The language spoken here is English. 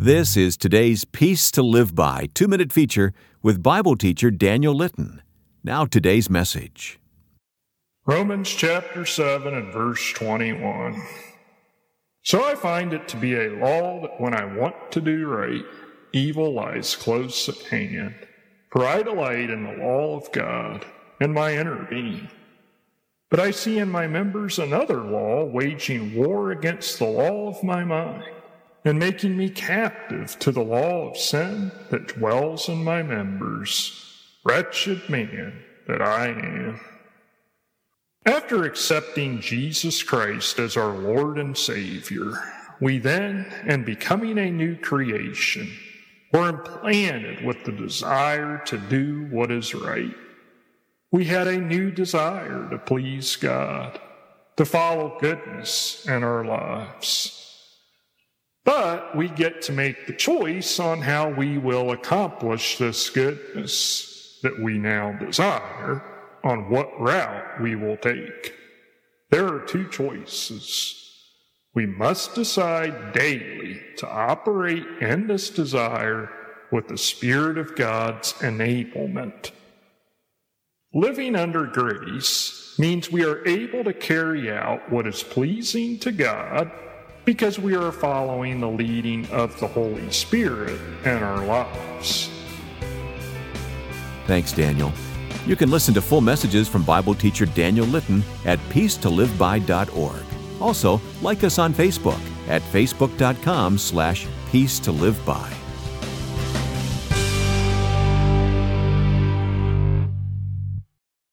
This is today's Peace to Live By 2-minute feature with Bible teacher Daniel Litton. Now today's message. Romans chapter 7 and verse 21. So I find it to be a law that when I want to do right, evil lies close at hand. For I delight in the law of God in my inner being. But I see in my members another law waging war against the law of my mind, and making me captive to the law of sin that dwells in my members. Wretched man that I am. After accepting Jesus Christ as our Lord and Savior, we then, in becoming a new creation, were implanted with the desire to do what is right. We had a new desire to please God, to follow goodness in our lives. But we get to make the choice on how we will accomplish this goodness that we now desire, on what route we will take. There are two choices. We must decide daily to operate in this desire with the Spirit of God's enablement. Living under grace means we are able to carry out what is pleasing to God because we are following the leading of the Holy Spirit in our lives. Thanks, Daniel. You can listen to full messages from Bible teacher Daniel Litton at peacetoliveby.org. Also, like us on Facebook at facebook.com/peacetoliveby.